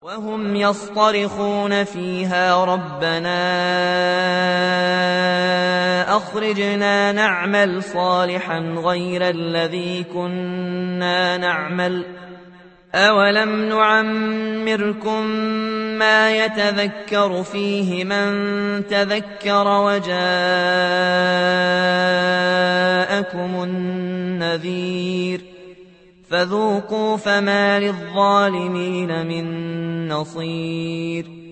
وهم يصطرخون فيها ربنا أخرجنا نعمل صالحا غير الذي كنا نعمل أولم نعمركم ما يتذكر فيه من تذكر وجاءكم النذير فذوقوا فما للظالمين من نصير